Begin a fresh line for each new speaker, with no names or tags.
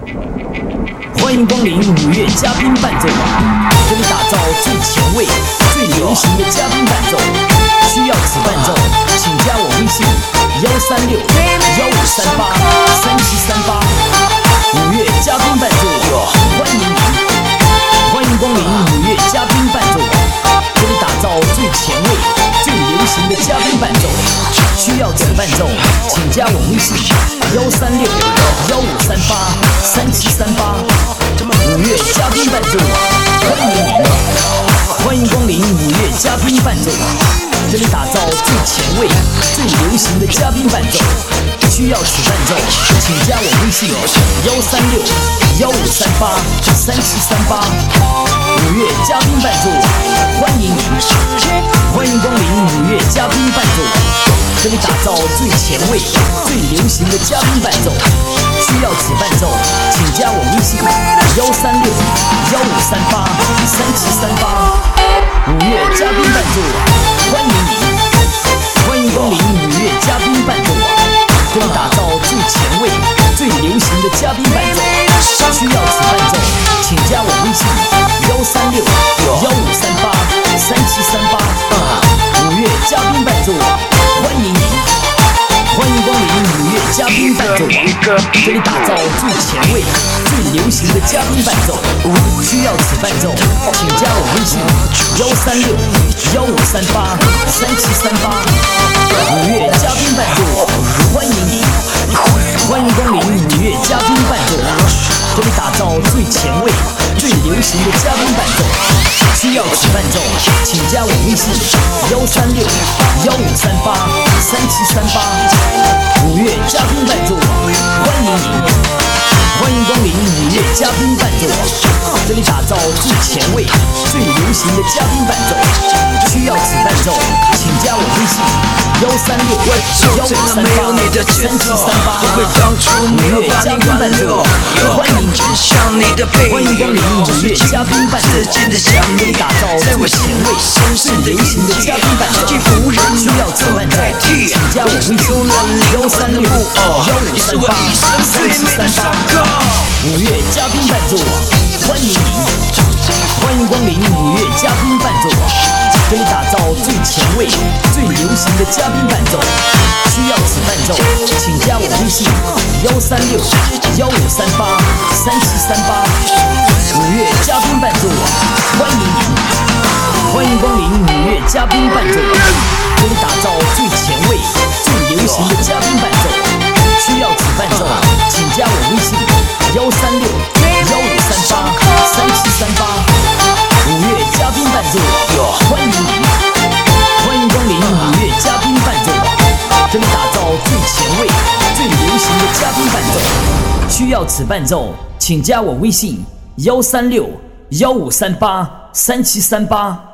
欢迎光临五月嘉宾伴奏网，这里打造最前卫、最流行的嘉宾伴奏。需要此伴奏，请加我微信136-1538-3738。五月嘉宾伴奏网，欢迎您！欢迎光临五月嘉宾伴奏网，这里打造最前卫、最流行的嘉宾伴奏。需要此伴奏，请加我微信136-1538-3738。五月嘉宾伴奏网，欢迎您！欢迎光临五月嘉宾伴奏网，这里打造最前卫、最流行的嘉宾伴奏。需要此伴奏，请加我微信136-1538-3738。五月嘉宾伴奏网，欢迎您！欢迎光临五月嘉宾伴奏网，这里打造最前卫、最流行的嘉宾伴奏。需要此伴奏，请加我微信136-1538-3738。五月嘉宾伴奏网，欢迎您！欢迎光临五月嘉宾伴奏网，这里打造最前卫、最流行的嘉宾伴奏。需要此伴奏，请加我微信136-1538-3738。五月嘉宾伴奏网，欢迎您！欢迎光临五月嘉宾伴奏网，这里打造最前卫、最流行的嘉宾伴奏。需要此伴奏，请加我微信136-1538-3738。五月嘉宾伴奏网，欢迎您！欢迎光临五月嘉宾伴奏网，这里打造最前卫、最流行的嘉宾伴奏。需要此伴奏，请加我微信136-1538-3738。五月嘉宾伴奏网，欢迎您！欢迎光临五月嘉宾伴奏网，这里打造最前卫、最流行的嘉宾伴奏。需要此伴奏，请加我微信136-1538-3738。五月嘉宾伴奏网，欢迎您！欢迎光临五月嘉宾伴奏网，这里打造最前卫、最流行的嘉宾伴奏。需要此伴奏，请加我微信136-1538-3738。五月嘉宾伴奏网，欢迎您！欢迎光临五月嘉宾伴奏网，这里打造最前卫、最流行的嘉宾伴奏。需要此伴奏，请加我微信136-1538-3738。五月嘉宾伴奏网，欢迎您！欢迎光临五月嘉宾伴奏网，这里打造最前卫、最流行的嘉宾伴奏。需要此伴奏，请加我微信136-1538-3738。五月嘉宾伴奏网，欢迎您！欢迎光临五月嘉宾伴奏网，这里打造最前卫、最流行的嘉宾伴奏。需要此伴奏，请加我微信136-1538-3738。